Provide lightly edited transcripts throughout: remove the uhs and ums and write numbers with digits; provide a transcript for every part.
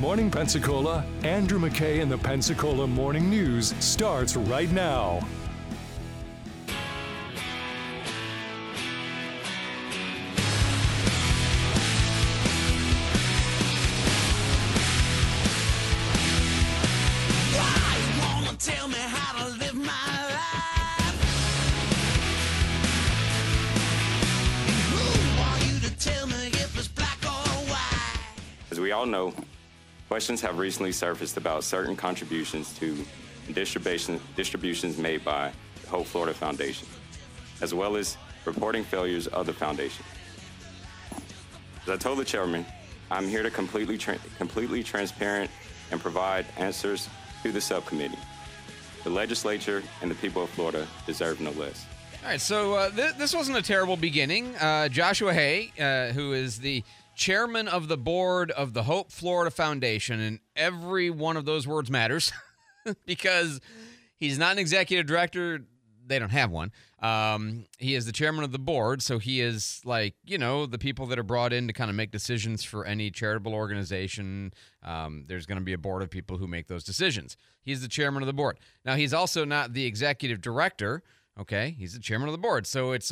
Morning Pensacola, Andrew McKay and the Pensacola Morning News starts right now. As we all know, questions have recently surfaced about certain contributions to distributions made by the Hope Florida Foundation, as well as reporting failures of the foundation. As I told the chairman, I'm here to completely transparent and provide answers to the subcommittee. The legislature and the people of Florida deserve no less. All right, so this wasn't a terrible beginning. Joshua Hay, who is the chairman of the board of the Hope Florida Foundation, and every one of those words matters because he's not an executive director. They don't have one. He is the chairman of the board, so he is like, the people that are brought in to kind of make decisions for any charitable organization. There's going to be a board of people who make those decisions. He's the chairman of the board. Now, he's also not the executive director, okay? He's the chairman of the board. So it's,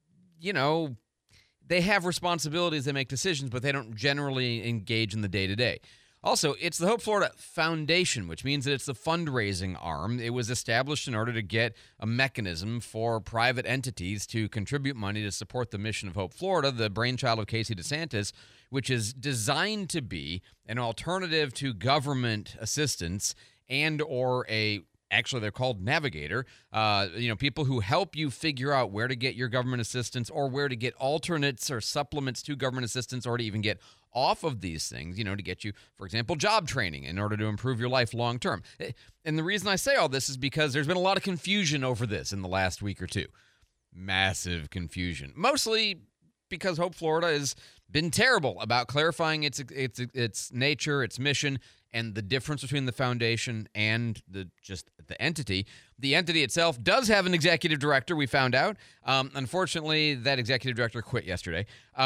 they have responsibilities, they make decisions, but they don't generally engage in the day-to-day. Also, it's the Hope Florida Foundation, which means that it's the fundraising arm. It was established in order to get a mechanism for private entities to contribute money to support the mission of Hope Florida, the brainchild of Casey DeSantis, which is designed to be an alternative to government assistance actually, they're called Navigator, people who help you figure out where to get your government assistance or where to get alternates or supplements to government assistance or to even get off of these things, to get you, for example, job training in order to improve your life long term. And the reason I say all this is because there's been a lot of confusion over this in the last week or two. Massive confusion. Mostly because Hope Florida has been terrible about clarifying its nature, its mission, and the difference between the foundation and the entity. The entity itself does have an executive director, we found out. Unfortunately, that executive director quit yesterday.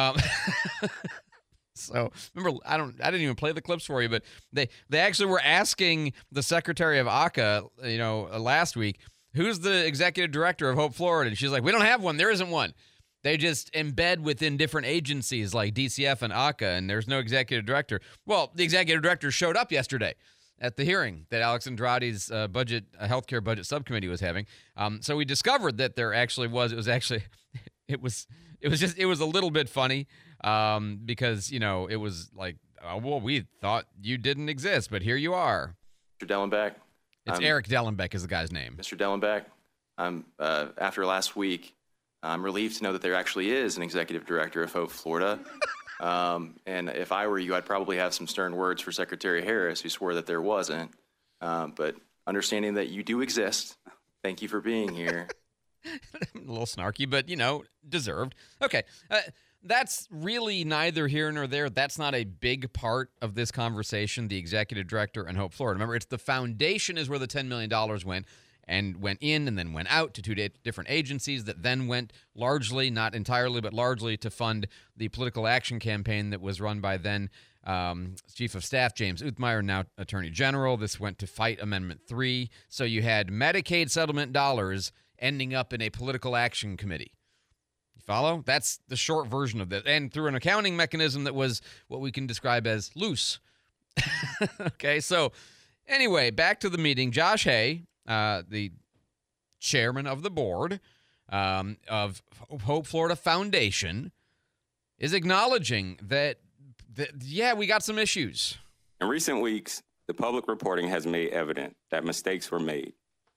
So remember, I didn't even play the clips for you, but they actually were asking the secretary of ACA, last week, who's the executive director of Hope Florida? And she's like, we don't have one. There isn't one. They just embed within different agencies like DCF and ACA, and there's no executive director. Well, the executive director showed up yesterday at the hearing that Alex Andrade's healthcare budget subcommittee was having. So we discovered that there actually was. It was a little bit funny because it was like, we thought you didn't exist, but here you are. Mr. Dellenbeck. It's Eric Dellenbeck is the guy's name. Mr. Dellenbeck, after last week, I'm relieved to know that there actually is an executive director of Hope Florida. And if I were you, I'd probably have some stern words for Secretary Harris, who swore that there wasn't. But understanding that you do exist, thank you for being here. A little snarky, but, deserved. Okay. That's really neither here nor there. That's not a big part of this conversation, the executive director and Hope Florida. Remember, it's the foundation is where the $10 million went. And went in and then went out to two different agencies that then went largely, not entirely, but largely to fund the political action campaign that was run by then Chief of Staff James Uthmeier, now Attorney General. This went to fight Amendment 3. So you had Medicaid settlement dollars ending up in a political action committee. You follow? That's the short version of that. And through an accounting mechanism that was what we can describe as loose. Okay, so anyway, back to the meeting. Josh Hay, the chairman of the board of Hope Florida Foundation, is acknowledging that, we got some issues. In recent weeks, the public reporting has made evident that mistakes were made.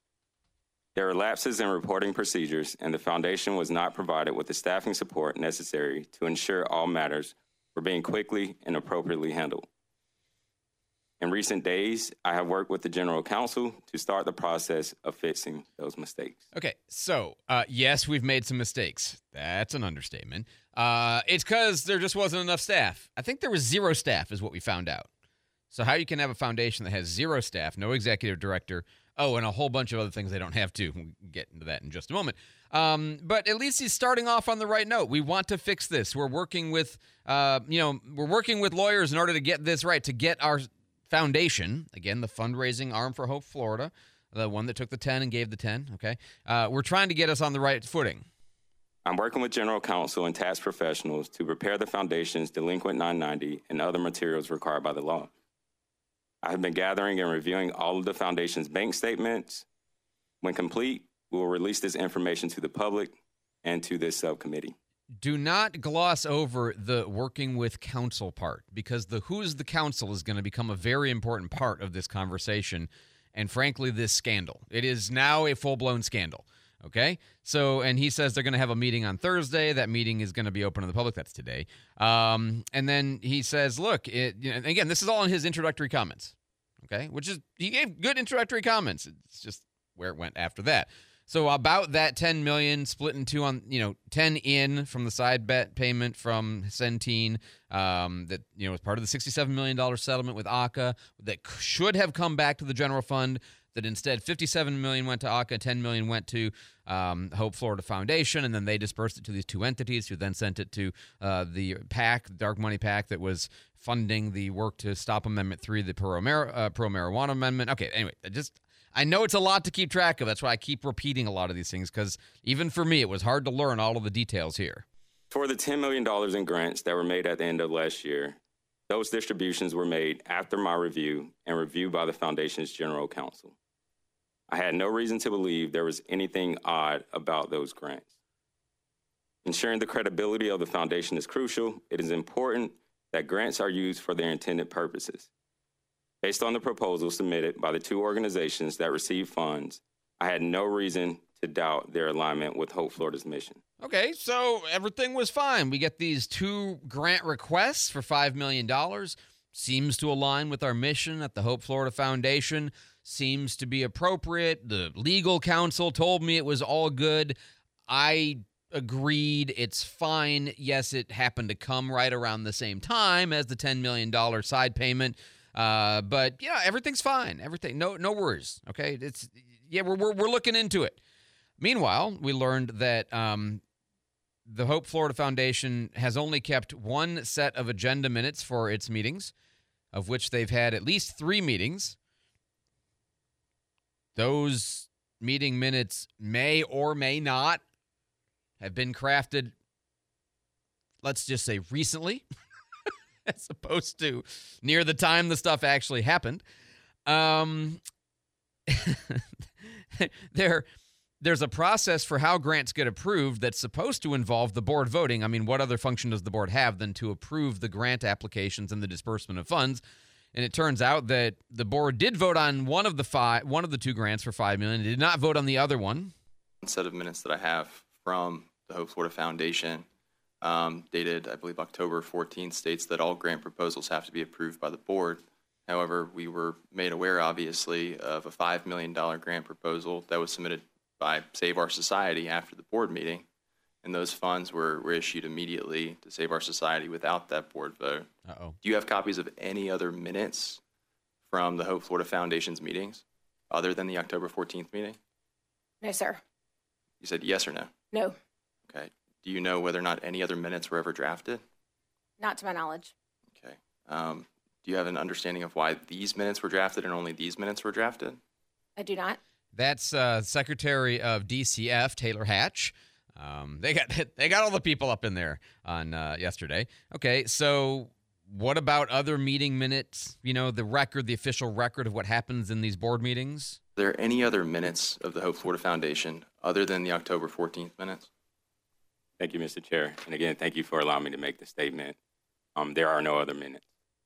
There are lapses in reporting procedures, and the foundation was not provided with the staffing support necessary to ensure all matters were being quickly and appropriately handled. In recent days, I have worked with the General Counsel to start the process of fixing those mistakes. Okay, so, yes, we've made some mistakes. That's an understatement. It's because there just wasn't enough staff. I think there was 0 staff is what we found out. So how you can have a foundation that has 0 staff, no executive director, and a whole bunch of other things they don't have to. We'll get into that in just a moment. But at least he's starting off on the right note. We want to fix this. We're working with, we're working with lawyers in order to get this right, to get our Foundation, again, the fundraising arm for Hope Florida, the one that took the 10 and gave the 10, okay, we're trying to get us on the right footing. I'm working with general counsel and tax professionals to prepare the foundation's delinquent 990 and other materials required by the law. I have been gathering and reviewing all of the foundation's bank statements. When complete, we will release this information to the public and to this subcommittee. Do not gloss over the working with counsel part, because the who's the counsel is going to become a very important part of this conversation and, frankly, this scandal. It is now a full-blown scandal, okay? So, and he says they're going to have a meeting on Thursday. That meeting is going to be open to the public. That's today. And then he says, look, again, this is all in his introductory comments, okay, which is he gave good introductory comments. It's just where it went after that. So about that $10 million split in two on, 10 in from the side bet payment from Centene that, was part of the $67 million settlement with ACA that should have come back to the general fund, that instead $57 million went to ACA, $10 million went to Hope Florida Foundation, and then they dispersed it to these two entities who then sent it to the PAC, Dark Money PAC, that was funding the work to stop Amendment 3, the pro-marijuana amendment. Okay, anyway, I know it's a lot to keep track of. That's why I keep repeating a lot of these things, because even for me, it was hard to learn all of the details here. For the $10 million in grants that were made at the end of last year, those distributions were made after my review and reviewed by the Foundation's General Counsel. I had no reason to believe there was anything odd about those grants. Ensuring the credibility of the Foundation is crucial. It is important that grants are used for their intended purposes. Based on the proposal submitted by the two organizations that received funds, I had no reason to doubt their alignment with Hope Florida's mission. Okay, so everything was fine. We get these two grant requests for $5 million. Seems to align with our mission at the Hope Florida Foundation. Seems to be appropriate. The legal counsel told me it was all good. I agreed. It's fine. Yes, it happened to come right around the same time as the $10 million side payment. But yeah, everything's fine. Everything, no worries. Okay, we're looking into it. Meanwhile, we learned that the Hope Florida Foundation has only kept one set of agenda minutes for its meetings, of which they've had at least 3 meetings. Those meeting minutes may or may not have been crafted, let's just say, recently. As opposed to near the time the stuff actually happened. There's a process for how grants get approved that's supposed to involve the board voting. I mean, what other function does the board have than to approve the grant applications and the disbursement of funds? And it turns out that the board did vote on one of the 2 grants for $5 million. It did not vote on the other one. One set of minutes that I have from the Hope Florida Foundation, dated, I believe, October 14th, states that all grant proposals have to be approved by the board. However, we were made aware, obviously, of a $5 million grant proposal that was submitted by Save Our Society after the board meeting, and those funds were issued immediately to Save Our Society without that board vote. Uh-oh. Do you have copies of any other minutes from the Hope Florida Foundation's meetings other than the October 14th meeting? No, sir. You said yes or no? No, Okay. Do you know whether or not any other minutes were ever drafted? not to my knowledge. Okay. Do you have an understanding of why these minutes were drafted and only these minutes were drafted? I do not. That's Secretary of DCF, Taylor Hatch. They got all the people up in there on yesterday. Okay, so what about other meeting minutes? The official record of what happens in these board meetings? Are there any other minutes of the Hope Florida Foundation other than the October 14th minutes? Thank you, Mr. Chair. And again, thank you for allowing me to make the statement. There are no other minutes.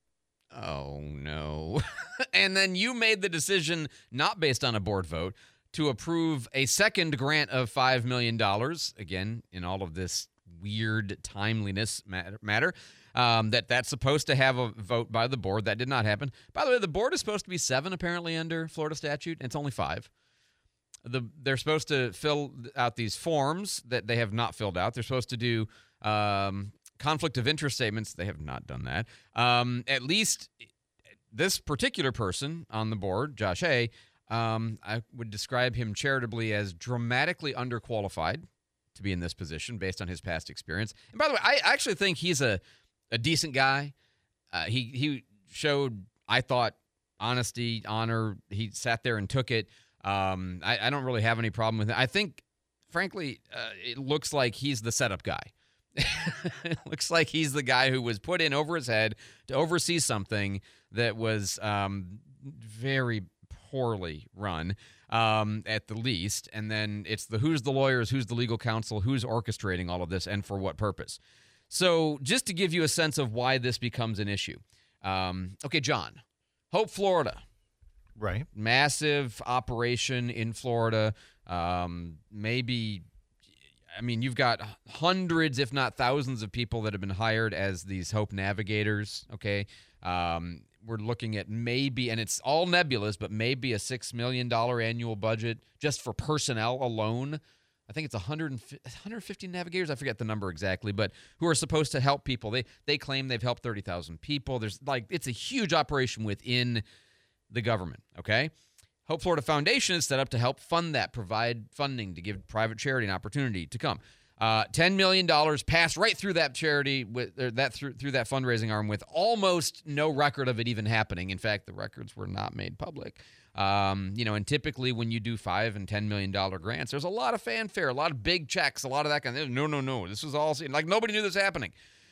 Oh, no. And then you made the decision, not based on a board vote, to approve a second grant of $5 million. Again, in all of this weird timeliness matter, that's supposed to have a vote by the board. That did not happen. By the way, the board is supposed to be 7, apparently, under Florida statute. And it's only 5. They're supposed to fill out these forms that they have not filled out. They're supposed to do conflict of interest statements. They have not done that. At least this particular person on the board, Josh Hay, I would describe him charitably as dramatically underqualified to be in this position based on his past experience. And by the way, I actually think he's a decent guy. He showed, I thought, honesty, honor. He sat there and took it. I don't really have any problem with it. I think, frankly, it looks like he's the setup guy. It looks like he's the guy who was put in over his head to oversee something that was very poorly run, at the least. And then it's who's the lawyers, who's the legal counsel, who's orchestrating all of this, and for what purpose. So just to give you a sense of why this becomes an issue. Okay, John, Hope, Florida. Right. Massive operation in Florida. You've got hundreds, if not thousands, of people that have been hired as these Hope navigators, okay? We're looking at maybe, and it's all nebulous, but maybe a $6 million annual budget just for personnel alone. I think it's 150 navigators. I forget the number exactly, but who are supposed to help people. They claim they've helped 30,000 people. It's a huge operation within the government, okay? Hope Florida Foundation is set up to help fund that, provide funding to give private charity an opportunity to come. $10 million passed right through that charity, through that fundraising arm, with almost no record of it even happening. In fact, the records were not made public. And typically when you do $5 and $10 million grants, there's a lot of fanfare, a lot of big checks, a lot of that kind of, no. This was all, like, nobody knew this was happening.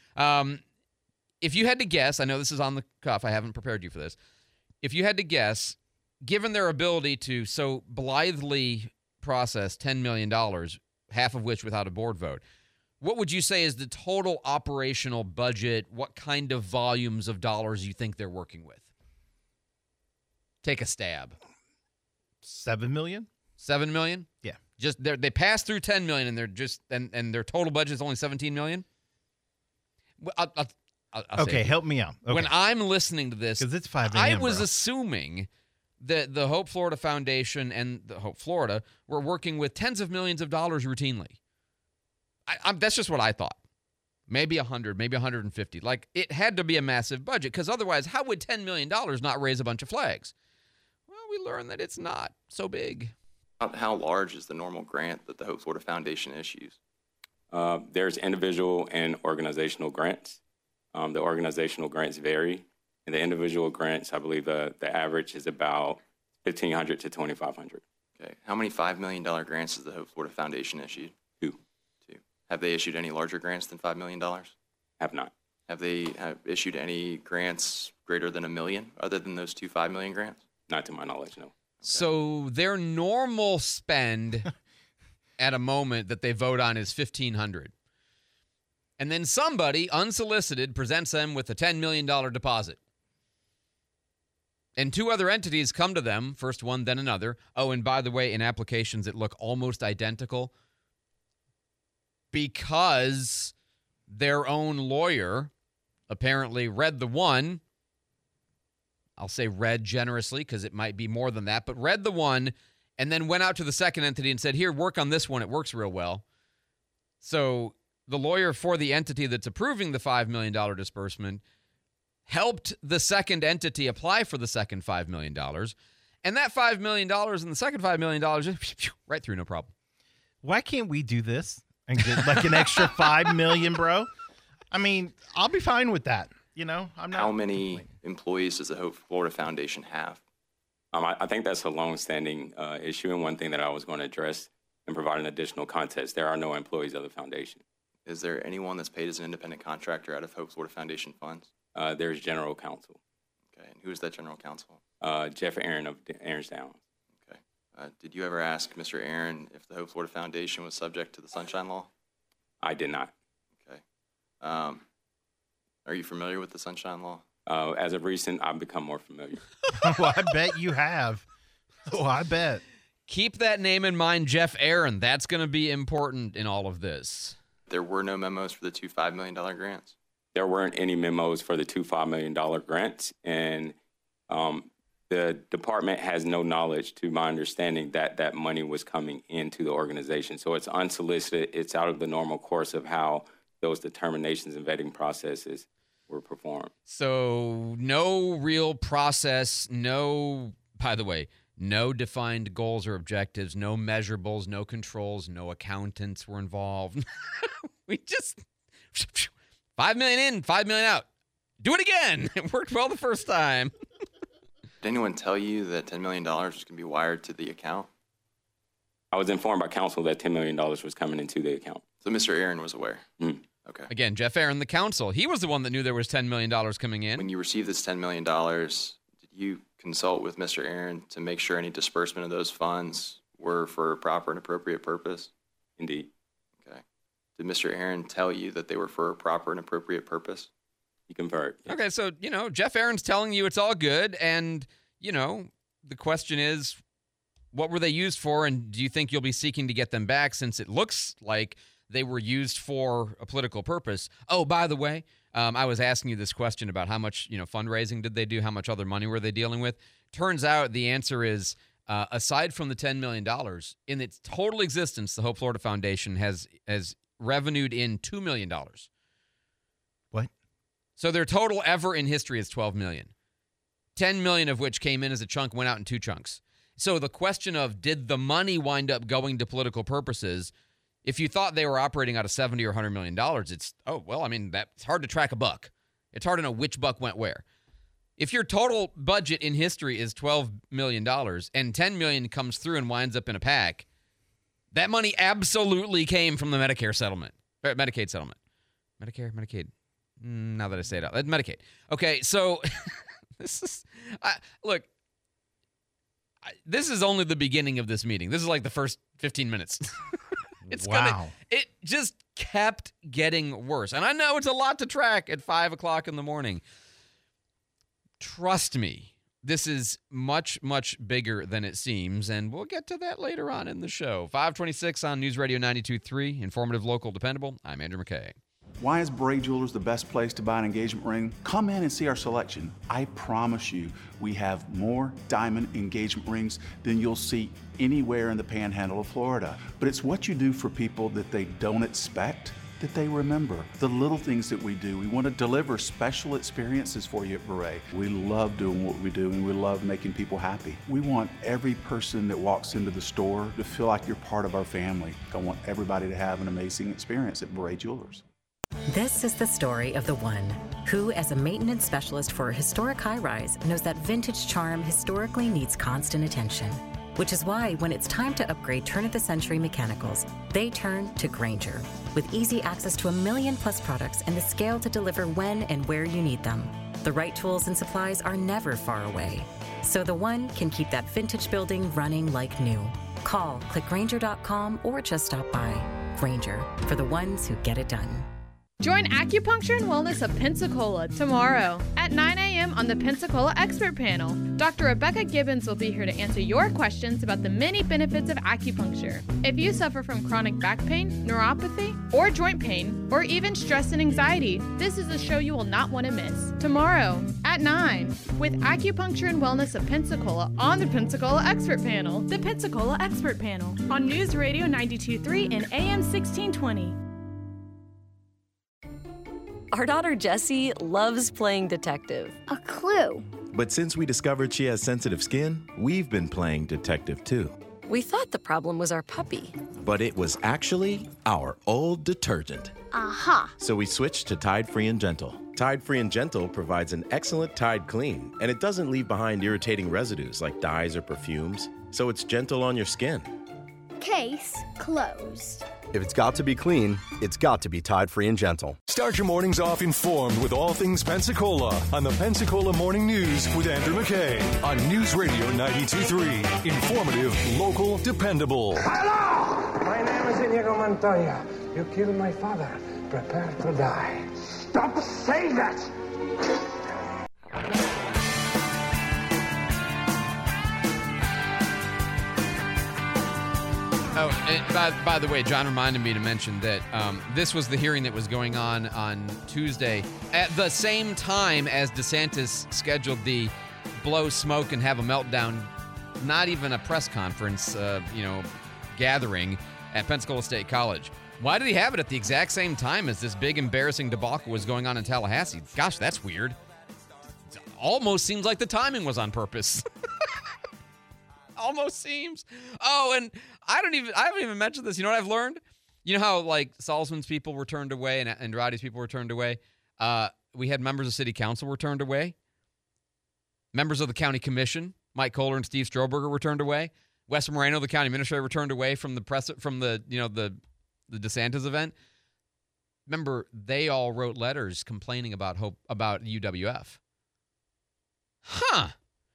If you had to guess, I know this is on the cuff, I haven't prepared you for this. If you had to guess, given their ability to so blithely process $10 million, half of which without a board vote, what would you say is the total operational budget? What kind of volumes of dollars you think they're working with? Take a stab. 7 million? 7 million? Yeah. Just they pass through 10 million, and they're just and their total budget is only 17 million. I'll okay, help me out. Okay. When I'm listening to this, because it's 5 I a.m., was bro. assuming that the Hope Florida Foundation and the Hope Florida were working with tens of millions of dollars routinely. That's just what I thought. Maybe 100, maybe 150. Like, it had to be a massive budget, because otherwise, how would $10 million not raise a bunch of flags? Well, we learned that it's not so big. How large is the normal grant that the Hope Florida Foundation issues? There's individual and organizational grants. The organizational grants vary. And the individual grants, I believe the average is about $1,500 to $2,500. Okay. How many $5 million grants has the Hope Florida Foundation issued? Two. Have they issued any larger grants than $5 million? Have not. Have they issued any grants greater than $1 million, other than those two $5 million grants? Not to my knowledge, no. So their normal spend at a moment that they vote on is $1,500. And then somebody, unsolicited, presents them with a $10 million deposit. And two other entities come to them, first one, then another. Oh, and by the way, in applications that look almost identical, because their own lawyer apparently read the one, I'll say read generously because it might be more than that, but read the one and then went out to the second entity and said, here, work on this one. It works real well. So the lawyer for the entity that's approving the $5 million disbursement helped the second entity apply for the second $5 million. And that $5 million and the second $5 million, right through, no problem. Why can't we do this and get like an extra $5 million, bro? I mean, I'll be fine with that. You know, I'm not. How many employees does the Hope Florida Foundation have? I think that's a long-standing issue, and one thing that I was going to address and provide an additional context. There are no employees of the foundation. Is there anyone that's paid as an independent contractor out of Hope Florida Foundation funds? There's general counsel. Okay, and who is that general counsel? Jeff Aaron of Aaron's Downs. Okay. Did you ever ask Mr. Aaron if the Hope Florida Foundation was subject to the Sunshine Law? I did not. Okay. Are you familiar with the Sunshine Law? As of recent, I've become more familiar. Well, I bet you have. Oh, I bet. Keep that name in mind, Jeff Aaron. That's going to be important in all of this. There were no memos for the two $5 million grants? There weren't any memos for the two $5 million grants, and the department has no knowledge, to my understanding, that that money was coming into the organization. So it's unsolicited. It's out of the normal course of how those determinations and vetting processes were performed. So no real process, by the way, no defined goals or objectives, no measurables, no controls, no accountants were involved. We just, $5 million in, $5 million out. Do it again. It worked well the first time. Did anyone tell you that $10 million was going to be wired to the account? I was informed by counsel that $10 million was coming into the account. So Mr. Aaron was aware? Okay. Again, Jeff Aaron, the counsel, he was the one that knew there was $10 million coming in. When you received this $10 million, did you consult with Mr. Aaron to make sure any disbursement of those funds were for a proper and appropriate purpose? Indeed. Okay. Did Mr. Aaron tell you that they were for a proper and appropriate purpose? He conferred. Yes. Okay, so, Jeff Aaron's telling you it's all good, and, the question is, what were they used for, and do you think you'll be seeking to get them back since it looks like they were used for a political purpose? Oh, by the way, I was asking you this question about how much, fundraising did they do? How much other money were they dealing with? Turns out the answer is, aside from the $10 million, in its total existence, the Hope Florida Foundation has revenued in $2 million. What? So their total ever in history is $12 million. $10 million of which came in as a chunk, went out in two chunks. So the question of did the money wind up going to political purposes, if you thought they were operating out of $70 or $100 million, it's, that's hard to track a buck. It's hard to know which buck went where. If your total budget in history is $12 million and $10 million comes through and winds up in a PAC, that money absolutely came from the Medicare settlement, or Medicaid settlement. Medicaid. Now that I say it out, Medicaid. Okay, so this is, this is only the beginning of this meeting. This is like the first 15 minutes. It just kept getting worse. And I know it's a lot to track at 5 o'clock in the morning. Trust me, this is much, much bigger than it seems, and we'll get to that later on in the show. 526 on News Radio 92.3, informative, local, dependable. I'm Andrew McKay. Why is Beret Jewelers the best place to buy an engagement ring? Come in and see our selection. I promise you, we have more diamond engagement rings than you'll see anywhere in the panhandle of Florida. But it's what you do for people that they don't expect that they remember. The little things that we do. We want to deliver special experiences for you at Beret. We love doing what we do, and we love making people happy. We want every person that walks into the store to feel like you're part of our family. I want everybody to have an amazing experience at Beret Jewelers. This is the story of the one who, as a maintenance specialist for a historic high-rise, knows that vintage charm historically needs constant attention. Which is why, when it's time to upgrade turn-of-the-century mechanicals, they turn to Grainger. With easy access to 1 million-plus products and the scale to deliver when and where you need them. The right tools and supplies are never far away. So the one can keep that vintage building running like new. Call, click Grainger.com, or just stop by. Grainger, for the ones who get it done. Join Acupuncture and Wellness of Pensacola tomorrow at 9 a.m. on the Pensacola Expert Panel. Dr. Rebecca Gibbons will be here to answer your questions about the many benefits of acupuncture. If you suffer from chronic back pain, neuropathy, or joint pain, or even stress and anxiety, this is a show you will not want to miss. Tomorrow at 9 with Acupuncture and Wellness of Pensacola on the Pensacola Expert Panel. The Pensacola Expert Panel on News Radio 92.3 and AM 1620. Our daughter Jessie loves playing detective. A clue. But since we discovered she has sensitive skin, we've been playing detective too. We thought the problem was our puppy. But it was actually our old detergent. Aha. So we switched to Tide Free and Gentle. Tide Free and Gentle provides an excellent Tide clean, and it doesn't leave behind irritating residues like dyes or perfumes, so it's gentle on your skin. Case closed. If it's got to be clean, it's got to be Tide Free and Gentle. Start your mornings off informed with all things Pensacola on the Pensacola Morning News with Andrew McKay on News Radio 92.3. Informative, local, dependable. Hello! My name is Inigo Montoya. You killed my father. Prepare to die. Stop saying that! Oh, and by the way, John reminded me to mention that this was the hearing that was going on Tuesday at the same time as DeSantis scheduled the blow smoke and have a meltdown, not even a press conference, gathering at Pensacola State College. Why did he have it at the exact same time as this big embarrassing debacle was going on in Tallahassee? Gosh, that's weird. It almost seems like the timing was on purpose. Almost seems. Oh, and I haven't even mentioned this. You know what I've learned? You know how like Salzman's people were turned away and Andrade's people were turned away? We had members of city council were turned away. Members of the county commission, Mike Kohler and Steve Stroberger, were turned away. Wes Moreno, the county administrator, returned away from the DeSantis event. Remember, they all wrote letters complaining about UWF. Huh.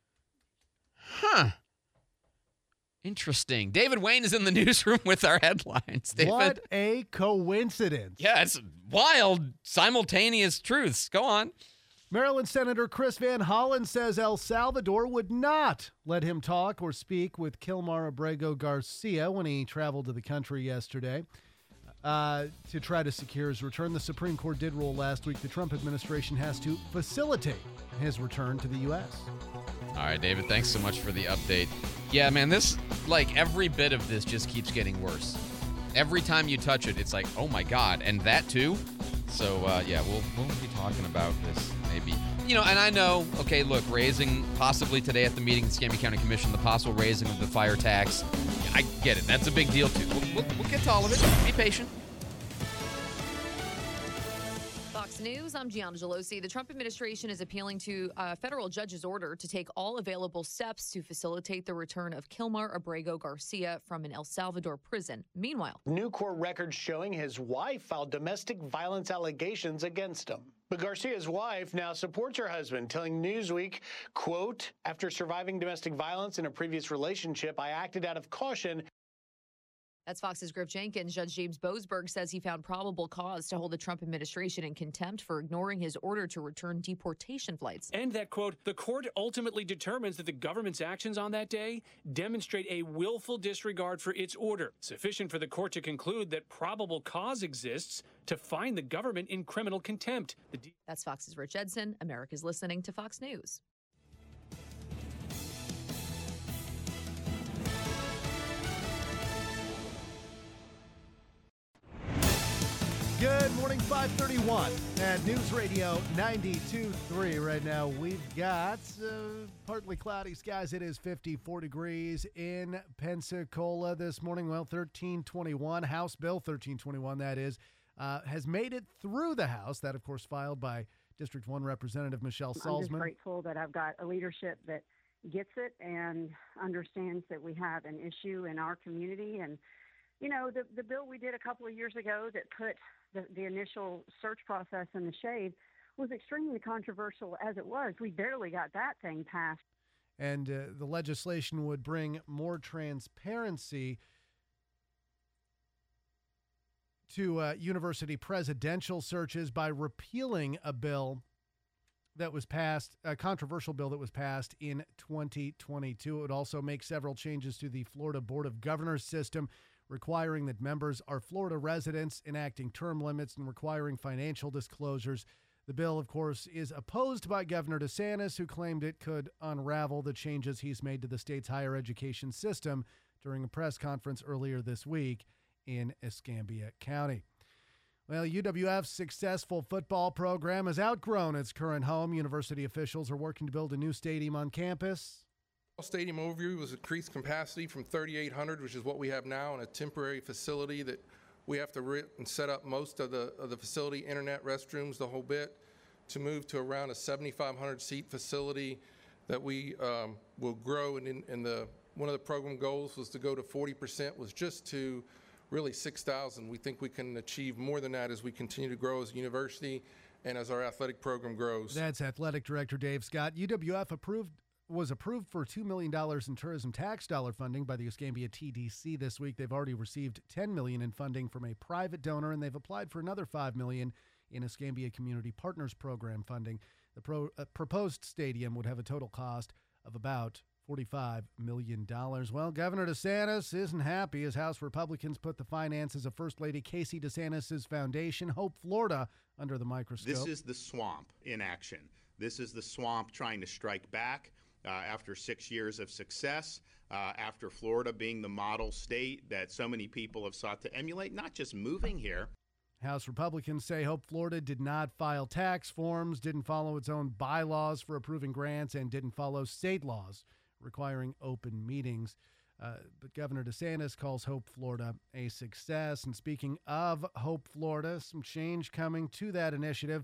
Interesting. David Wayne is in the newsroom with our headlines. David. What a coincidence. Yeah, it's wild, simultaneous truths. Go on. Maryland Senator Chris Van Hollen says El Salvador would not let him talk or speak with Kilmar Abrego Garcia when he traveled to the country yesterday to try to secure his return. The Supreme Court did rule last week the Trump administration has to facilitate his return to the U.S. All right, David, thanks so much for the update. Yeah, man, every bit of this just keeps getting worse. Every time you touch it, it's like, oh my God, and that too? So, we'll be talking about this maybe. And I know, okay, look, raising possibly today at the meeting of the Escambia County Commission, the possible raising of the fire tax. I get it. That's a big deal too. We'll get to all of it. Be patient. Fox News, I'm Gianna Gelosi. The Trump administration is appealing to a federal judge's order to take all available steps to facilitate the return of Kilmar Abrego Garcia from an El Salvador prison. Meanwhile, new court records showing his wife filed domestic violence allegations against him. But Garcia's wife now supports her husband, telling Newsweek, quote, after surviving domestic violence in a previous relationship, I acted out of caution. That's Fox's Griff Jenkins. Judge James Boasberg says he found probable cause to hold the Trump administration in contempt for ignoring his order to return deportation flights. And that, quote, the court ultimately determines that the government's actions on that day demonstrate a willful disregard for its order, sufficient for the court to conclude that probable cause exists to find the government in criminal contempt. That's Fox's Rich Edson. America's listening to Fox News. Good morning, 531 at News Radio 92.3. Right now, we've got partly cloudy skies. It is 54 degrees in Pensacola this morning. Well, 1321, House Bill 1321, that is, has made it through the House. That, of course, filed by District 1 Representative Michelle Salzman. I'm just grateful that I've got a leadership that gets it and understands that we have an issue in our community. And the bill we did a couple of years ago that put the initial search process in the shade was extremely controversial as it was. We barely got that thing passed. And the legislation would bring more transparency to university presidential searches by repealing a bill that was passed, a controversial bill that was passed in 2022. It would also make several changes to the Florida Board of Governors system, requiring that members are Florida residents, enacting term limits, and requiring financial disclosures. The bill, of course, is opposed by Governor DeSantis, who claimed it could unravel the changes he's made to the state's higher education system during a press conference earlier this week in Escambia County. Well, UWF's successful football program has outgrown its current home. University officials are working to build a new stadium on campus. Stadium overview was increased capacity from 3,800, which is what we have now, in a temporary facility that we have to rent and set up most of the facility, internet, restrooms, the whole bit, to move to around a 7,500 seat facility that we will grow. And one of the program goals was to go to 40%, was just to really 6,000. We think we can achieve more than that as we continue to grow as a university and as our athletic program grows. That's Athletic Director Dave Scott. UWF was approved for $2 million in tourism tax dollar funding by the Escambia TDC this week. They've already received $10 million in funding from a private donor, and they've applied for another $5 million in Escambia Community Partners Program funding. The proposed stadium would have a total cost of about $45 million. Well, Governor DeSantis isn't happy as House Republicans put the finances of First Lady Casey DeSantis' foundation, Hope Florida, under the microscope. This is the swamp in action. This is the swamp trying to strike back. After 6 years of success, after Florida being the model state that so many people have sought to emulate, not just moving here. House Republicans say Hope Florida did not file tax forms, didn't follow its own bylaws for approving grants, and didn't follow state laws requiring open meetings. But Governor DeSantis calls Hope Florida a success. And speaking of Hope Florida, some change coming to that initiative.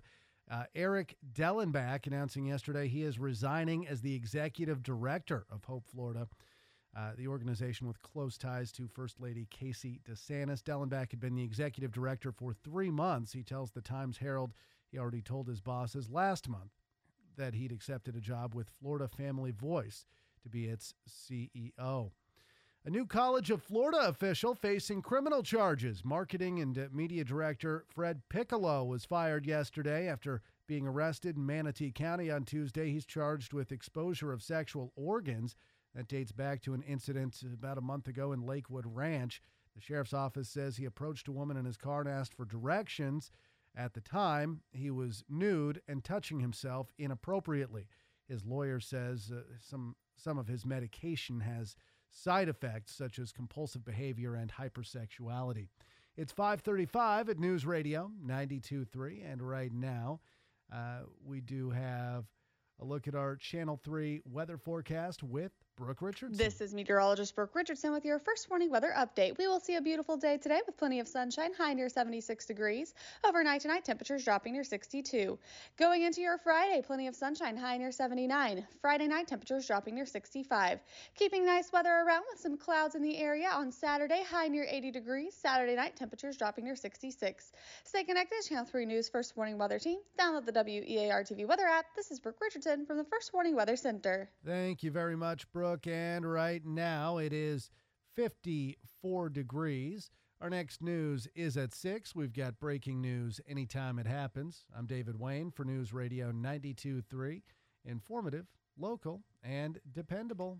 Eric Dellenbach announcing yesterday he is resigning as the executive director of Hope Florida, the organization with close ties to First Lady Casey DeSantis. Dellenbach had been the executive director for 3 months. He tells the Times-Herald he already told his bosses last month that he'd accepted a job with Florida Family Voice to be its CEO. A new College of Florida official facing criminal charges. Marketing and media director Fred Piccolo was fired yesterday after being arrested in Manatee County on Tuesday. He's charged with exposure of sexual organs. That dates back to an incident about a month ago in Lakewood Ranch. The sheriff's office says he approached a woman in his car and asked for directions. At the time, he was nude and touching himself inappropriately. His lawyer says some of his medication has side effects such as compulsive behavior and hypersexuality. It's 5:35 at News Radio 92.3, and right now we do have a look at our Channel 3 weather forecast with Brooke Richardson. This is meteorologist Brooke Richardson with your first warning weather update. We will see a beautiful day today with plenty of sunshine, high near 76 degrees. Overnight tonight, temperatures dropping near 62. Going into your Friday, plenty of sunshine, high near 79. Friday night, temperatures dropping near 65. Keeping nice weather around with some clouds in the area on Saturday, high near 80 degrees. Saturday night, temperatures dropping near 66. Stay connected, Channel 3 News First Warning Weather Team. Download the WEAR TV weather app. This is Brooke Richardson from the First Warning Weather Center. Thank you very much, Brooke. And right now it is 54 degrees. Our next news is at 6. We've got breaking news anytime it happens. I'm David Wayne for News Radio 92.3. Informative, local, and dependable.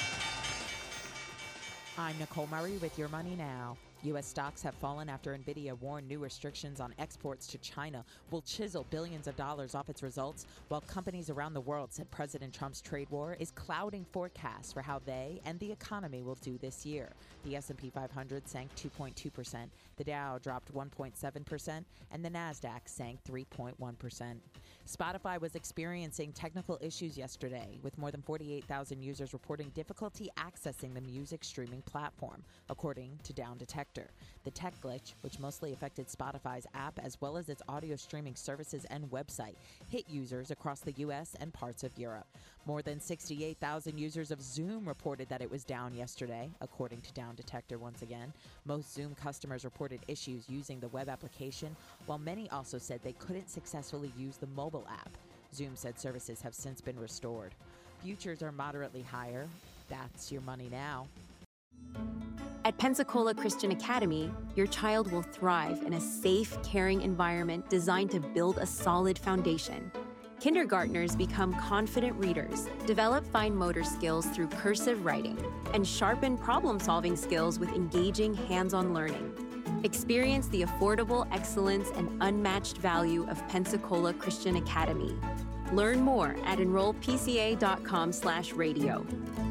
I'm Nicole Murray with Your Money Now. U.S. stocks have fallen after NVIDIA warned new restrictions on exports to China will chisel billions of dollars off its results, while companies around the world said President Trump's trade war is clouding forecasts for how they and the economy will do this year. The S&P 500 sank 2.2%, the Dow dropped 1.7%, and the NASDAQ sank 3.1%. Spotify was experiencing technical issues yesterday, with more than 48,000 users reporting difficulty accessing the music streaming platform, according to Down Detector. The tech glitch, which mostly affected Spotify's app as well as its audio streaming services and website, hit users across the U.S. and parts of Europe. More than 68,000 users of Zoom reported that it was down yesterday, according to Down Detector once again. Most Zoom customers reported issues using the web application, while many also said they couldn't successfully use the mobile app. Zoom said services have since been restored. Futures are moderately higher. That's Your Money Now. At Pensacola Christian Academy, your child will thrive in a safe, caring environment designed to build a solid foundation. Kindergartners become confident readers, develop fine motor skills through cursive writing, and sharpen problem-solving skills with engaging hands-on learning. Experience the affordable excellence and unmatched value of Pensacola Christian Academy. Learn more at enrollpca.com/radio.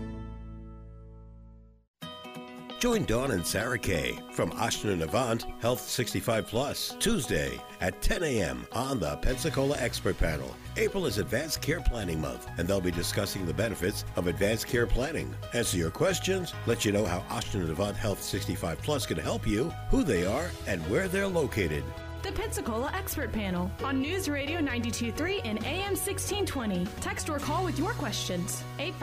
Join Dawn and Sarah Kay from Ashton and Avant Health 65 Plus Tuesday at 10 a.m. on the Pensacola Expert Panel. April is Advanced Care Planning Month, and they'll be discussing the benefits of advanced care planning. Answer your questions, let you know how Ashton and Avant Health 65 Plus can help you, who they are, and where they're located. The Pensacola Expert Panel on News Radio 92.3 and AM 1620. Text or call with your questions.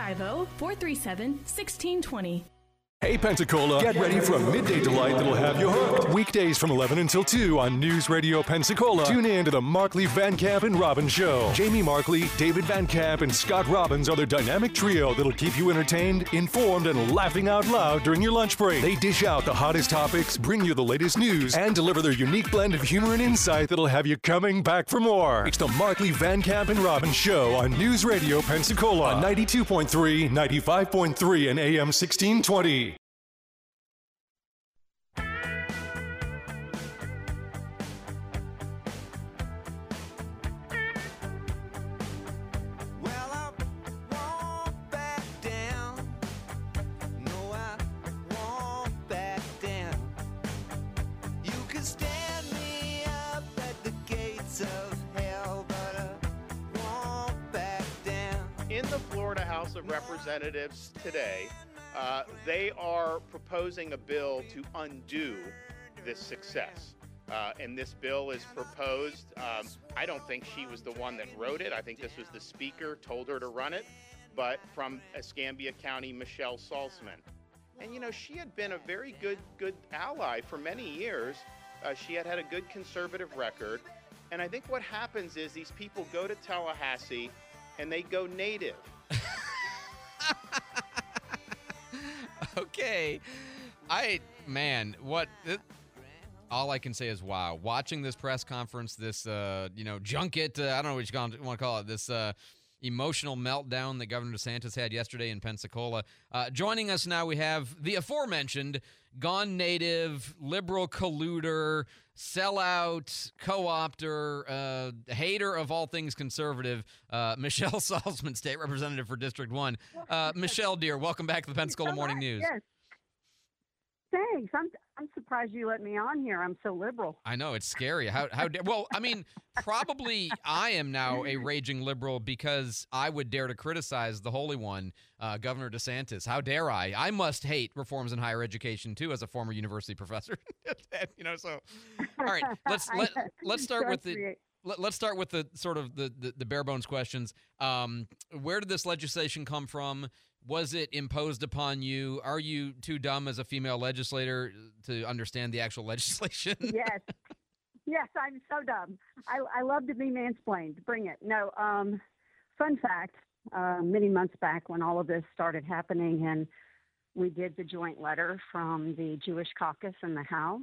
850-437-1620. Hey Pensacola, get ready for a midday delight that'll have you hooked. Weekdays from 11 until 2 on News Radio Pensacola. Tune in to the Markley, Van Camp, and Robbins Show. Jamie Markley, David Van Camp, and Scott Robbins are their dynamic trio that'll keep you entertained, informed, and laughing out loud during your lunch break. They dish out the hottest topics, bring you the latest news, and deliver their unique blend of humor and insight that'll have you coming back for more. It's the Markley, Van Camp, and Robbins Show on News Radio Pensacola on 92.3, 95.3, and AM 1620. House of Representatives today, they are proposing a bill to undo this success. And this bill is proposed. I don't think she was the one that wrote it. I think this was the speaker told her to run it, but from Escambia County, Michelle Salzman. And, she had been a very good ally for many years. She had a good conservative record. And I think what happens is these people go to Tallahassee and they go native. Okay. All I can say is wow. Watching this press conference, this, junket, I don't know what you want to call it, this emotional meltdown that Governor DeSantis had yesterday in Pensacola. Joining us now, we have the aforementioned gone native, liberal colluder, sellout, co-opter, hater of all things conservative, Michelle Salzman, State Representative for District 1. Michelle, dear, welcome back to the Pensacola Morning News. Yes. Thanks. I'm surprised you let me on here. I'm so liberal. I know, it's scary. Well, I mean, probably I am now a raging liberal because I would dare to criticize the Holy One, Governor DeSantis. How dare I? I must hate reforms in higher education too, as a former university professor. So all right, let's start with the. Let's start with the sort of the bare bones questions. Where did this legislation come from? Was it imposed upon you? Are you too dumb as a female legislator to understand the actual legislation? Yes. Yes, I'm so dumb. I love to be mansplained. Bring it. No, fun fact, many months back when all of this started happening and we did the joint letter from the Jewish caucus in the House,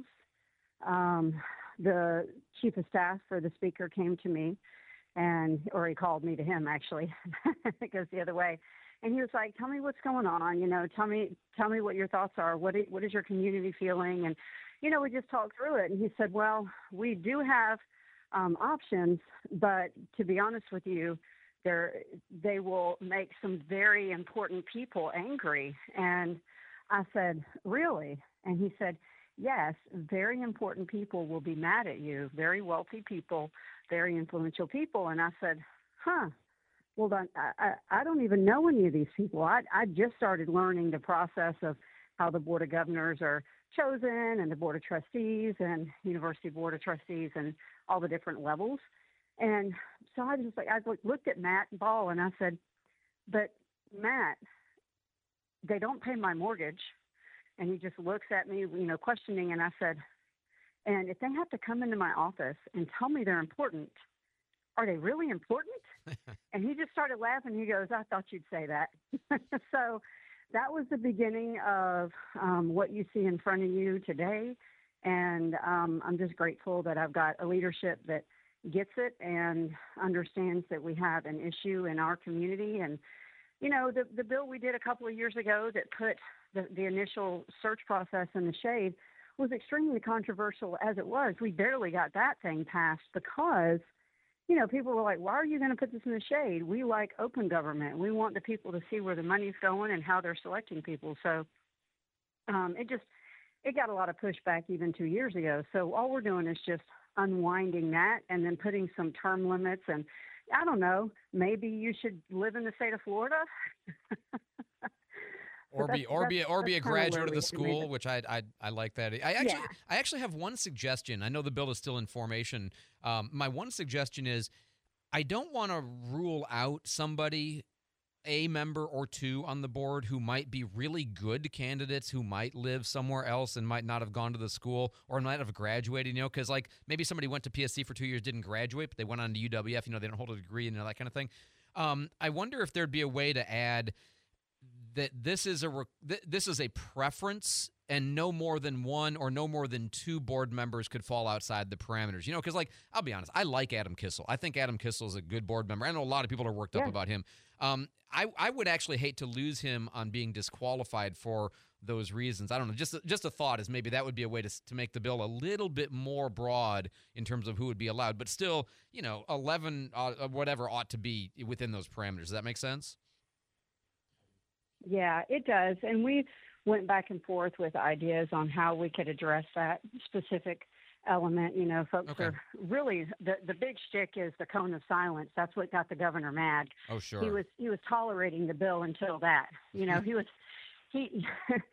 the chief of staff for the speaker came to me or he called me to him actually. It goes the other way. And he was like, tell me what's going on, tell me what your thoughts are. What is your community feeling? And, we just talked through it. And he said, well, we do have options, but to be honest with you, they will make some very important people angry. And I said, really? And he said, yes, very important people will be mad at you, very wealthy people, very influential people. And I said, well, I don't even know any of these people. I just started learning the process of how the Board of Governors are chosen and the Board of Trustees and University Board of Trustees and all the different levels. And so I looked at Matt Ball and I said, but Matt, they don't pay my mortgage. And he just looks at me, questioning. And I said, and if they have to come into my office and tell me they're important, are they really important? And he just started laughing. He goes, I thought you'd say that. So that was the beginning of what you see in front of you today. And I'm just grateful that I've got a leadership that gets it and understands that we have an issue in our community. And, the bill we did a couple of years ago that put the initial search process in the shade was extremely controversial as it was. We barely got that thing passed because people were like, why are you going to put this in the shade? We like open government. We want the people to see where the money's going and how they're selecting people. So it got a lot of pushback even 2 years ago. So all we're doing is just unwinding that and then putting some term limits. And I don't know, maybe you should live in the state of Florida. Or be a graduate of the school, which I like that. I actually have one suggestion. I know the bill is still in formation. My one suggestion is I don't want to rule out somebody, a member or two on the board who might be really good candidates who might live somewhere else and might not have gone to the school or might have graduated, because like maybe somebody went to PSC for 2 years, didn't graduate, but they went on to UWF, they don't hold a degree and that kind of thing. I wonder if there'd be a way to add that this is a preference and no more than one or no more than two board members could fall outside the parameters. Because I'll be honest, I like Adam Kissel. I think Adam Kissel is a good board member. I know a lot of people are worked up about him. I would actually hate to lose him on being disqualified for those reasons. I don't know. Just a thought is maybe that would be a way to make the bill a little bit more broad in terms of who would be allowed, but still, 11 whatever ought to be within those parameters. Does that make sense? Yeah, it does. And we went back and forth with ideas on how we could address that specific element. Folks are really, the big shtick is the cone of silence. That's what got the governor mad. Oh, sure. He was tolerating the bill until that. He he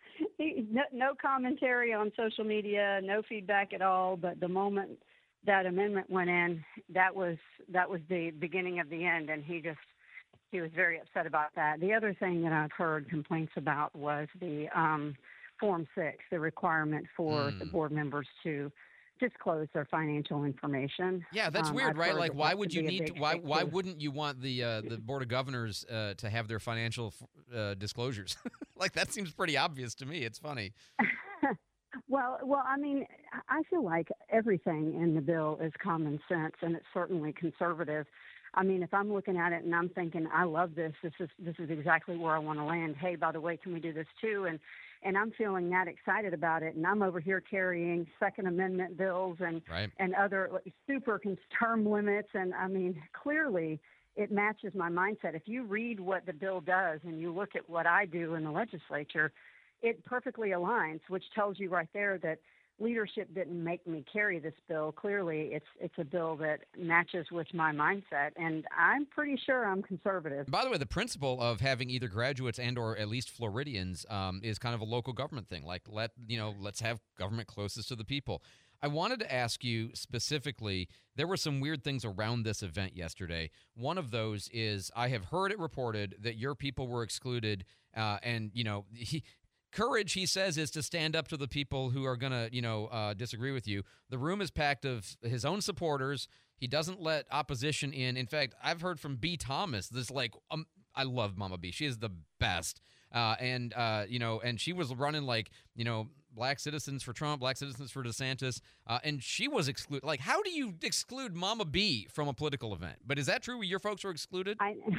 no commentary on social media, no feedback at all. But the moment that amendment went in, that was the beginning of the end, and he was very upset about that. The other thing that I've heard complaints about was the Form 6, the requirement for the board members to disclose their financial information. Yeah, that's weird, right? Like, why would you need? Why wouldn't you want the Board of Governors to have their financial disclosures? Like, that seems pretty obvious to me. It's funny. Well, I mean, I feel like everything in the bill is common sense, and it's certainly conservative. I mean, if I'm looking at it and I'm thinking, I love this. This is exactly where I want to land. Hey, by the way, can we do this too? And I'm feeling that excited about it, and I'm over here carrying Second Amendment bills and other super term limits, and I mean, clearly it matches my mindset. If you read what the bill does and you look at what I do in the legislature, it perfectly aligns, which tells you right there that leadership didn't make me carry this bill. Clearly, it's a bill that matches with my mindset, and I'm pretty sure I'm conservative. By the way, the principle of having either graduates and or at least Floridians is kind of a local government thing. Like, let's have government closest to the people. I wanted to ask you specifically, there were some weird things around this event yesterday. One of those is I have heard it reported that your people were excluded, and, courage, he says, is to stand up to the people who are going to, disagree with you. The room is packed of his own supporters. He doesn't let opposition in. In fact, I've heard from B. Thomas, I love Mama B. She is the best. And she was running Black Citizens for Trump, Black Citizens for DeSantis, and she was excluded. Like, how do you exclude Mama B from a political event? But is that true? Your folks were excluded?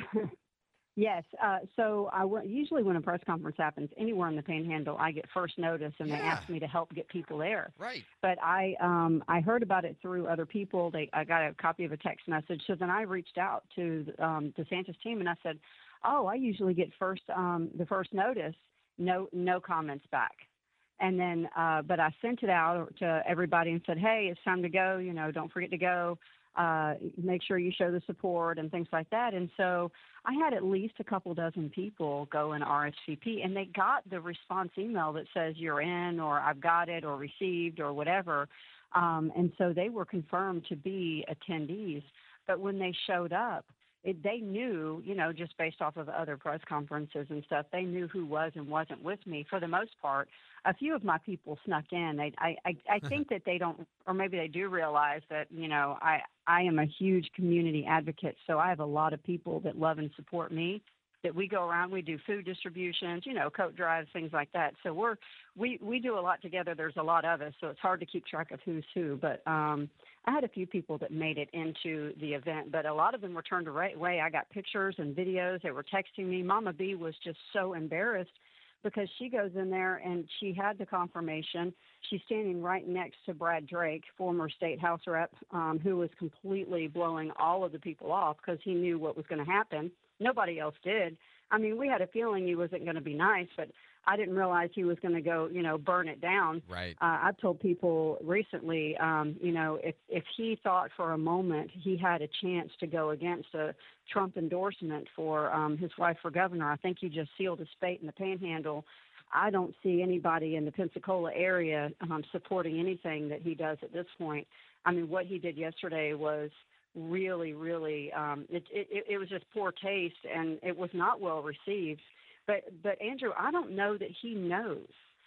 Yes. Usually when a press conference happens anywhere in the Panhandle, I get first notice, and they ask me to help get people there. Right. But I heard about it through other people. I got a copy of a text message. So then I reached out to the DeSantis team, and I said, "Oh, I usually get the first notice. No comments back." And then, but I sent it out to everybody and said, "Hey, it's time to go. Don't forget to go. Make sure you show the support," and things like that. And so I had at least a couple dozen people go and RSVP, and they got the response email that says you're in, or I've got it, or received, or whatever. And so they were confirmed to be attendees. But when they showed up, they knew, just based off of other press conferences and stuff, they knew who was and wasn't with me for the most part. A few of my people snuck in. I think that they don't, or maybe they do realize that, I am a huge community advocate, so I have a lot of people that love and support me, that we go around, we do food distributions, coat drives, things like that. So we do a lot together. There's a lot of us, so it's hard to keep track of who's who. But I had a few people that made it into the event, but a lot of them were turned away. I got pictures and videos. They were texting me. Mama B was just so embarrassed because she goes in there and she had the confirmation. She's standing right next to Brad Drake, former state house rep, who was completely blowing all of the people off because he knew what was going to happen. Nobody else did. I mean, we had a feeling he wasn't going to be nice, but I didn't realize he was going to go, burn it down. Right. I've told people recently, if he thought for a moment he had a chance to go against a Trump endorsement for his wife for governor, I think he just sealed his fate in the Panhandle. I don't see anybody in the Pensacola area supporting anything that he does at this point. I mean, what he did yesterday was really, really, it was just poor taste, and it was not well received. But Andrew, I don't know that he knows.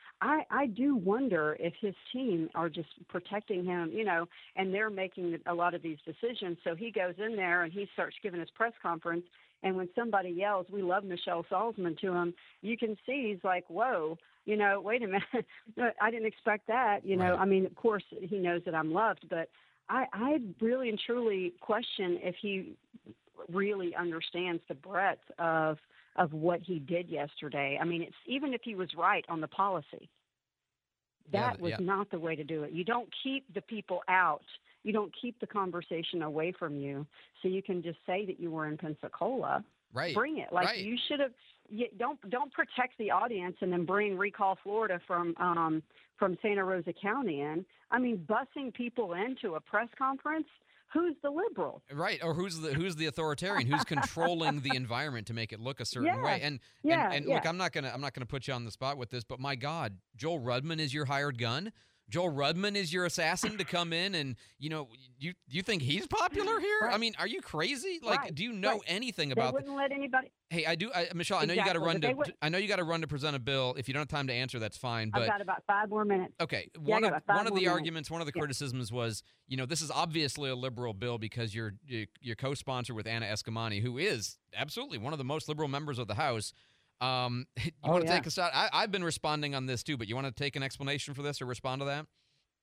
I do wonder if his team are just protecting him, and they're making a lot of these decisions. So he goes in there and he starts giving his press conference, and when somebody yells, "We love Michelle Salzman," to him, you can see he's like, whoa, wait a minute. I didn't expect that. Right. I mean, of course, he knows that I'm loved, but I really and truly question if he really understands the breadth of what he did yesterday. I mean, it's even if he was right on the policy, that was not the way to do it. You don't keep the people out. You don't keep the conversation away from you, so you can just say that you were in Pensacola. Right. Bring it. You should have. Don't protect the audience and then bring Recall Florida from Santa Rosa County in. I mean, busing people into a press conference. who's the liberal? Right, or who's the authoritarian? Who's controlling the environment to make it look a certain way? And look, I'm not gonna put you on the spot with this, but my God, Joel Rudman is your hired gun. Joel Rudman is your assassin to come in, and you think he's popular here? Right. I mean, are you crazy? Like, do you know anything about? They wouldn't let anybody. Hey, I do, Michelle. I know you got to run I know you got to run to present a bill. If you don't have time to answer, that's fine. But I've got about 5 more minutes. Okay, one of the arguments, one of the criticisms was, this is obviously a liberal bill because you're co-sponsor with Anna Eskamani, who is absolutely one of the most liberal members of the House. You want to take a shot? I've been responding on this too, but you want to take an explanation for this or respond to that?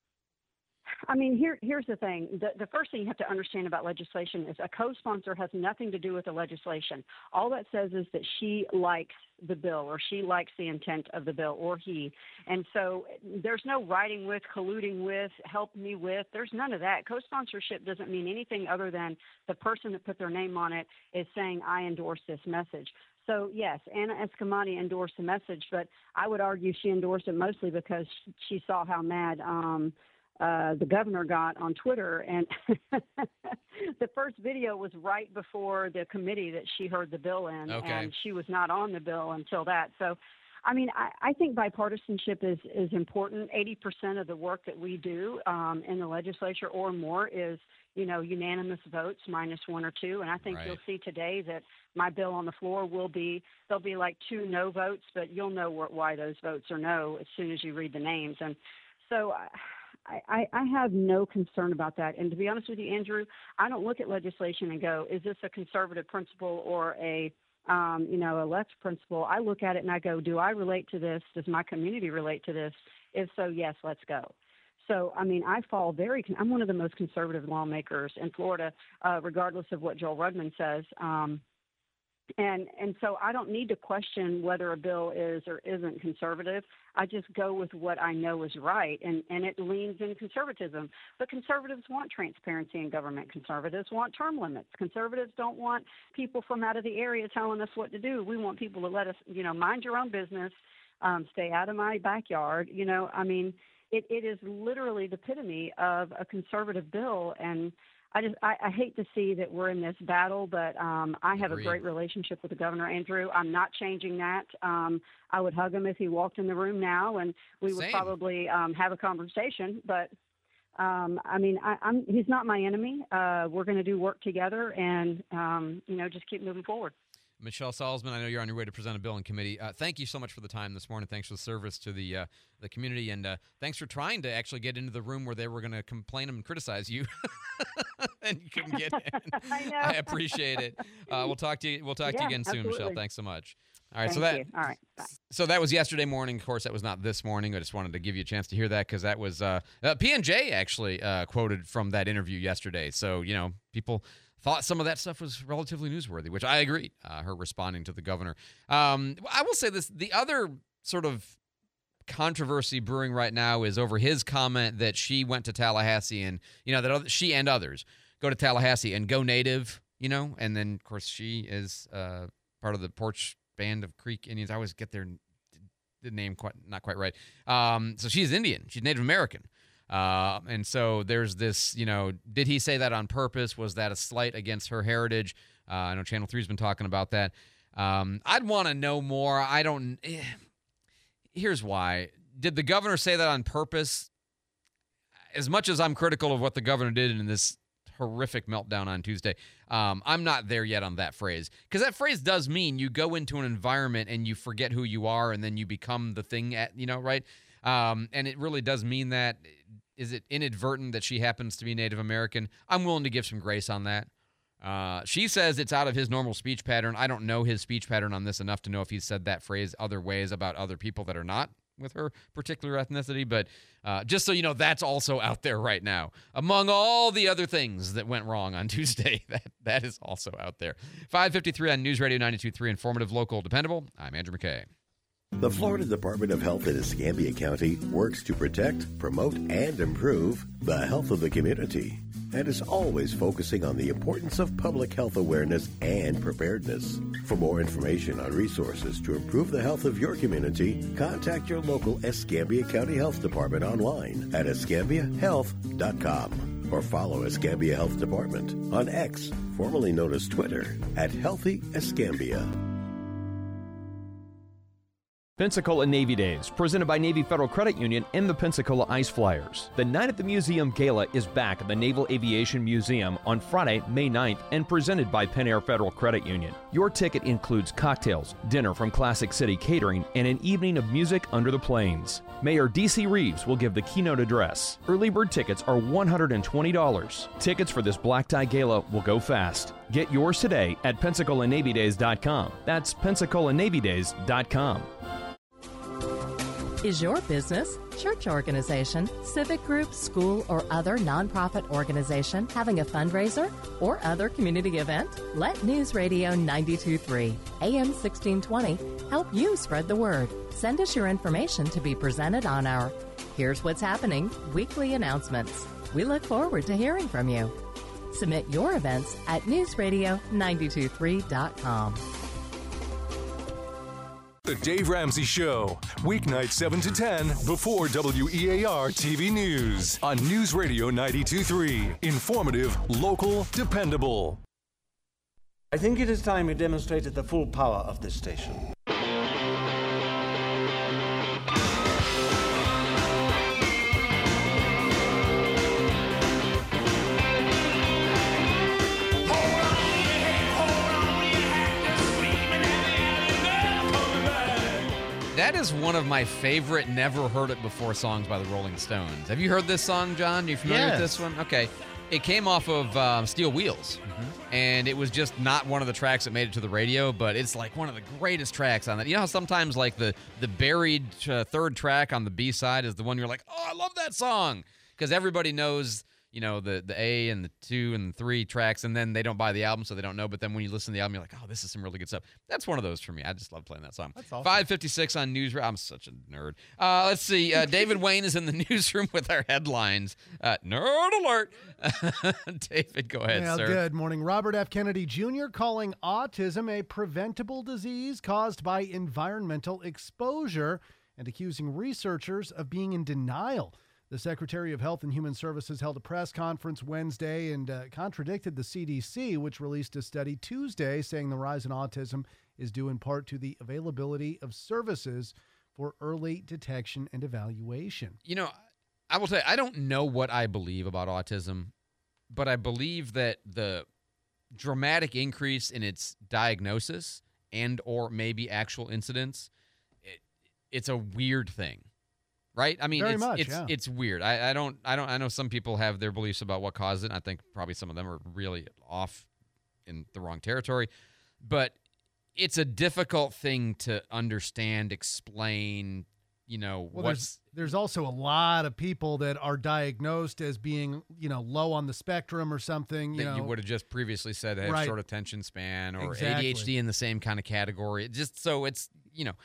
I mean, here's the thing. The first thing you have to understand about legislation is a co-sponsor has nothing to do with the legislation. All that says is that she likes the bill, or she likes the intent of the bill, or he. And so there's no writing with, colluding with, help me with. There's none of that. Co-sponsorship doesn't mean anything other than the person that put their name on it is saying, I endorse this message. So, yes, Anna Eskamani endorsed the message, but I would argue she endorsed it mostly because she saw how mad the governor got on Twitter. And the first video was right before the committee that she heard the bill in, and she was not on the bill until that. So, I mean, I think bipartisanship is important. 80% of the work that we do in the legislature or more is unanimous votes minus 1 or 2. And I think you'll see today that my bill on the floor there'll be like 2 no votes, but you'll know why those votes are no as soon as you read the names. And so I have no concern about that. And to be honest with you, Andrew, I don't look at legislation and go, is this a conservative principle or a left principle? I look at it and I go, do I relate to this? Does my community relate to this? If so, yes, let's go. So, I mean, I'm one of the most conservative lawmakers in Florida, regardless of what Joel Rudman says. And so I don't need to question whether a bill is or isn't conservative. I just go with what I know is right, and it leans in conservatism. But conservatives want transparency in government. Conservatives want term limits. Conservatives don't want people from out of the area telling us what to do. We want people to let us, mind your own business, stay out of my backyard. I mean, it is literally the epitome of a conservative bill, and I hate to see that we're in this battle, but I have a great relationship with the governor, Andrew. I'm not changing that. I would hug him if he walked in the room now, and we would probably have a conversation. But I mean, he's not my enemy. We're going to do work together, and just keep moving forward. Michelle Salzman, I know you're on your way to present a bill in committee. Thank you so much for the time this morning. Thanks for the service to the community, and thanks for trying to actually get into the room where they were going to complain and criticize you, and you couldn't get in. I appreciate it. We'll talk to you. We'll talk to you again soon, absolutely. Michelle. Thanks so much. All right, Thank you. All right, bye. So that was yesterday morning. Of course, that was not this morning. I just wanted to give you a chance to hear that because that was P&J actually quoted from that interview yesterday. So people thought some of that stuff was relatively newsworthy, which I agreed, her responding to the governor. I will say this, the other sort of controversy brewing right now is over his comment that she went to Tallahassee and, that she and others go to Tallahassee and go native, and then, of course, she is part of the Porch Band of Creek Indians. I always get the name not quite right. So she's Indian. She's Native American. And so there's this, did he say that on purpose? Was that a slight against her heritage? I know Channel 3's been talking about that. I'd want to know more. Here's why. Did the governor say that on purpose? As much as I'm critical of what the governor did in this horrific meltdown on Tuesday, I'm not there yet on that phrase. Because that phrase does mean you go into an environment and you forget who you are and then you become the thing, right? And it really does mean that. Is it inadvertent that she happens to be Native American? I'm willing to give some grace on that. She says it's out of his normal speech pattern. I don't know his speech pattern on this enough to know if he's said that phrase other ways about other people that are not with her particular ethnicity. But just so you know, that's also out there right now. Among all the other things that went wrong on Tuesday, that is also out there. 5:53 on News Radio 92.3, informative, local, dependable. I'm Andrew McKay. The Florida Department of Health in Escambia County works to protect, promote, and improve the health of the community and is always focusing on the importance of public health awareness and preparedness. For more information on resources to improve the health of your community, contact your local Escambia County Health Department online at escambiahealth.com. or follow Escambia Health Department on X, formerly known as Twitter, at Healthy Escambia. Pensacola Navy Days, presented by Navy Federal Credit Union and the Pensacola Ice Flyers. The Night at the Museum Gala is back at the Naval Aviation Museum on Friday, May 9th, and presented by Pen Air Federal Credit Union. Your ticket includes cocktails, dinner from Classic City Catering, and an evening of music under the planes. Mayor D.C. Reeves will give the keynote address. Early bird tickets are $120. Tickets for this black tie gala will go fast. Get yours today at PensacolaNavyDays.com. That's PensacolaNavyDays.com. Is your business, church organization, civic group, school, or other nonprofit organization having a fundraiser or other community event? Let News Radio 92.3 AM 1620 help you spread the word. Send us your information to be presented on our Here's What's Happening weekly announcements. We look forward to hearing from you. Submit your events at newsradio923.com. The Dave Ramsey Show, weeknight 7 to 10 before WEAR TV News on News Radio 92.3. Informative, local, dependable. I think it is time we demonstrated the full power of this station. That is one of my favorite Never Heard It Before songs by the Rolling Stones. Have you heard this song, John? Are you familiar with this one? Okay. It came off of Steel Wheels, and it was just not one of the tracks that made it to the radio, but it's like one of the greatest tracks on that. You know how sometimes like the buried third track on the B-side is the one you're like, oh, I love that song, because everybody knows, you know, the A and the 2 and 3 tracks, and then they don't buy the album, so they don't know. But then when you listen to the album, you're like, oh, this is some really good stuff. That's one of those for me. I just love playing that song. That's awesome. 5:56 on News. I'm such a nerd. Let's see. David Wayne is in the newsroom with our headlines. Nerd alert. David, go ahead, sir. Good morning. Robert F. Kennedy Jr. calling autism a preventable disease caused by environmental exposure and accusing researchers of being in denial. The Secretary of Health and Human Services held a press conference Wednesday and contradicted the CDC, which released a study Tuesday saying the rise in autism is due in part to the availability of services for early detection and evaluation. You know, I will tell you, I don't know what I believe about autism, but I believe that the dramatic increase in its diagnosis and or maybe actual incidence, it's a weird thing. Right? I mean, it's weird. I know some people have their beliefs about what caused it. And I think probably some of them are really off in the wrong territory. But it's a difficult thing to understand, explain, you know. Well, there's also a lot of people that are diagnosed as being, you know, low on the spectrum or something. You would have just previously said they have short attention span or ADHD in the same kind of category. Just so it's, you know.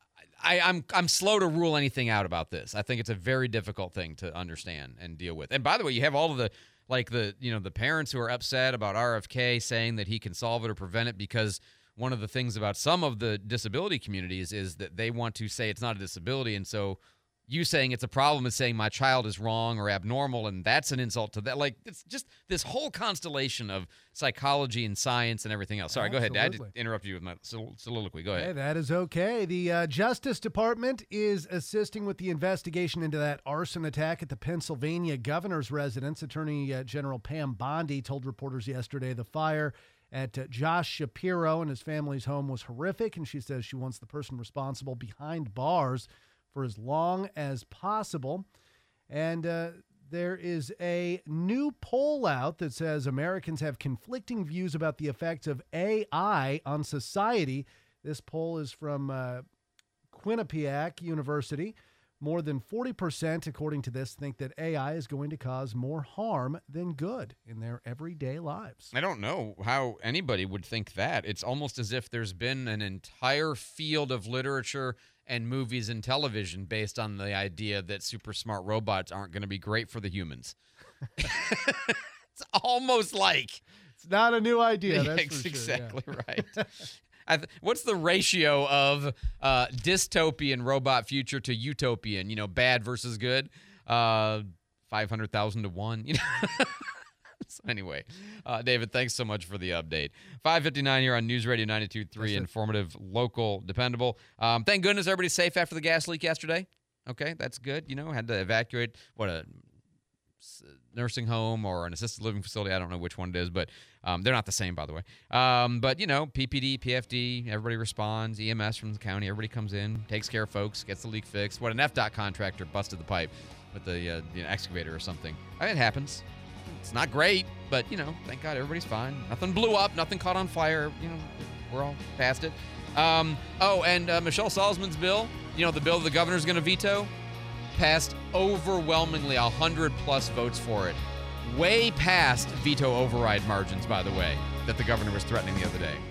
I'm slow to rule anything out about this. I think it's a very difficult thing to understand and deal with. And by the way, you have all of the parents who are upset about RFK saying that he can solve it or prevent it, because one of the things about some of the disability communities is that they want to say it's not a disability, and so you saying it's a problem is saying my child is wrong or abnormal, and that's an insult to that. Like, it's just this whole constellation of psychology and science and everything else. Sorry, Absolutely. Go ahead. I had to interrupt you with my soliloquy. Go ahead. Hey, that is okay. The Justice Department is assisting with the investigation into that arson attack at the Pennsylvania governor's residence. Attorney General Pam Bondi told reporters yesterday the fire at Josh Shapiro and his family's home was horrific, and she says she wants the person responsible behind bars for as long as possible. And there is a new poll out that says Americans have conflicting views about the effects of AI on society. This poll is from Quinnipiac University. More than 40%, according to this, think that AI is going to cause more harm than good in their everyday lives. I don't know how anybody would think that. It's almost as if there's been an entire field of literature and movies and television based on the idea that super smart robots aren't going to be great for the humans. It's almost like. It's not a new idea. That's for sure, exactly right. What's the ratio of dystopian robot future to utopian, bad versus good? 500,000 to 1. You know. So anyway, David, thanks so much for the update. 5:59 here on News Radio 92.3, informative, local, dependable. Thank goodness everybody's safe after the gas leak yesterday. Okay, that's good. You know, had to evacuate a nursing home or an assisted living facility. I don't know which one it is, but they're not the same, by the way. But, you know, PPD, PFD, everybody responds. EMS from the county, everybody comes in, takes care of folks, gets the leak fixed. An FDOT contractor busted the pipe with the excavator or something. I mean, it happens. It's not great, but, you know, thank God everybody's fine. Nothing blew up, nothing caught on fire. You know, we're all past it. And Michelle Salzman's bill, you know, the bill the governor's going to veto, passed overwhelmingly, 100+ votes for it. Way past veto override margins, by the way, that the governor was threatening the other day.